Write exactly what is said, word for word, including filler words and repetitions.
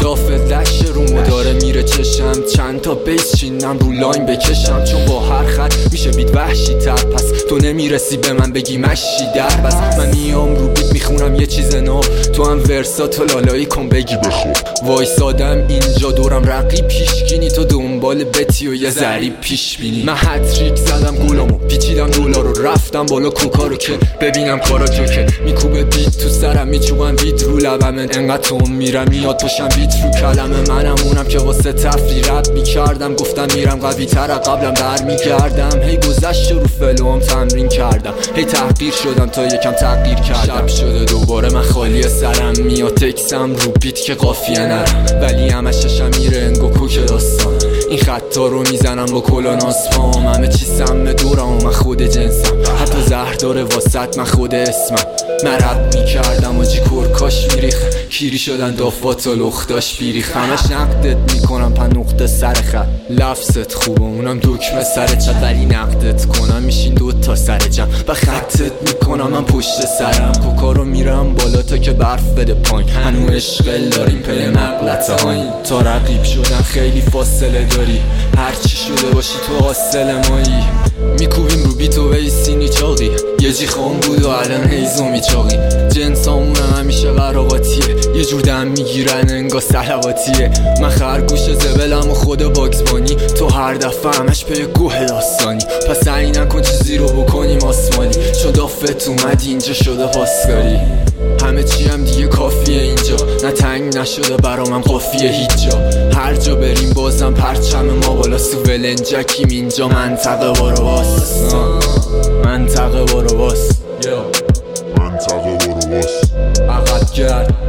دافت لشه رو مداره میره چشم، چند تا بیس چینم رو لاین بکشم، چون با هر خط میشه بیت وحشی تر. پس تو نمیرسی به من بگی مشی در بس، من میام رو بیت میخونم یه چیز نو، تو هم ورسات و لالایی کن بگی بخور. وایسادم اینجا دورم رقیب پیشگینی، تو دنبال بتی و یه ضریب پیش بینی. من هتریک زدم گولامو پیچیدم دلارو، رفتم بالا کوکارو که ببینم کارا که میکوبه بیت تو سرم، میچوبم بیت رو لبم، انقدر تو میرم میاد پشم بیت رو کلمه. منم اونم که واسه تفریح رد میکردم، گفتم میرم قوی تر قبلم بر میگردم. هی گذشت رو فلوم تمرین کردم، هی تحقیر شدم تا یکم تغییر کردم. شب شده دوباره من خالی سرم، میاد تکسم رو بیت که قافیه نرم، ولی همششم میره انگو کوک داستان. این خطا رو میزنم با کلان آسفام، همه چی سمه دورم و من خود جنسم، حتی زهر داره واسط من خود اسمم. من رب میکردم و جی کرکاش میریخ، کیری شدن دافات و لختاش بیریخ. همش نقدت میکنم پن نقطه سر خط، لفظت خوبه اونم دکمه سر چت، ولی نقدت کنم میشین دو تا سر جمع. و خطت میکنم من پشت سرم، کوکارو میرم بالا تا که برف بده پایین. هنو عشقل داریم پی مغلطه هایی، تا رقیب شدن خیلی فاصله داری، هرچی شده باشی تو حاصل مایی. میکوبیم رو بیت و ویسینی چاقی، یه جی خام بود و الان هیزو میچاقی. جنسامونم همیشه قراقاتیه، یه جور دم میگیرن انگا سلواتیه. من خرگوش زبلم و خود باکسبانی، تو هر دفعه همش پی گوه داستانی. پس سعی نکن چیزی رو بکنیم آسمانی، چون دافت اومد اینجا شده پاسکاری. همه چی هم دیگه کافیه اینجا، نه تنگ نشده برامم قافیه هیچ جا. هر جا بریم بازم پرچم ما بالا، سو ولنجکیم اینجا منطقه باروباس. منطقه باروباس، منطقه باروباس. عقب گرد